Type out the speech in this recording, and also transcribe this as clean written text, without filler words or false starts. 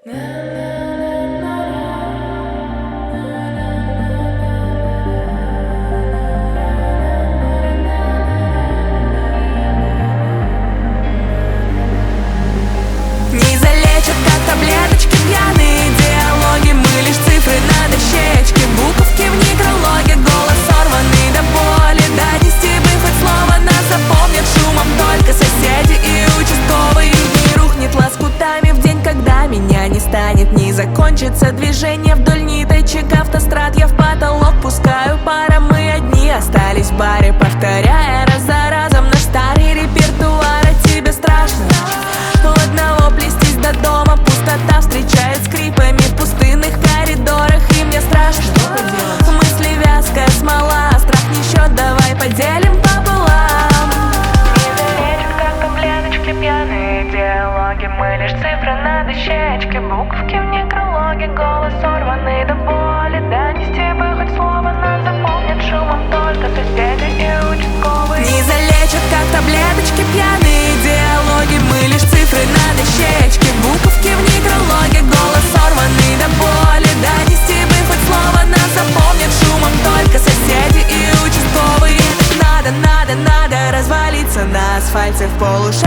залечат, как таблеточки пьяные диалоги. Мы лишь цифры на дощечке, буковки в некрологе. Голос сорванный до боли, донести бы хоть слово. Нас запомнят шумом только соседи и участковые. Не рухнет лоскутами в день, когда меня не станет. Не закончится движение вдоль ниточек автострад. Я в потолок пускаю пара, мы одни остались в баре, повторяя раз за разом наш старый репертуар. А тебе страшно у одного плестись до дома? Пустота встречает скрипами в пустынных коридорах. И мне страшно, мысли вязкая смола. Страх не счет, давай поделим пополам. Не залечат, как таблеточки пьяные диалоги. Мы лишь цифры на дощечке, буковки в некрологе. Голос сорванный до боли, донести бы хоть слово. Нас запомнят шумом только соседи и участковые. Не залечат, как таблеточки пьяные диалоги. Мы лишь цифры на дощечке, буковки в некрологе. Голос сорванный до боли, донести бы хоть слово. Нас запомнят шумом только соседи и участковые. Надо развалиться на асфальте в полушаге.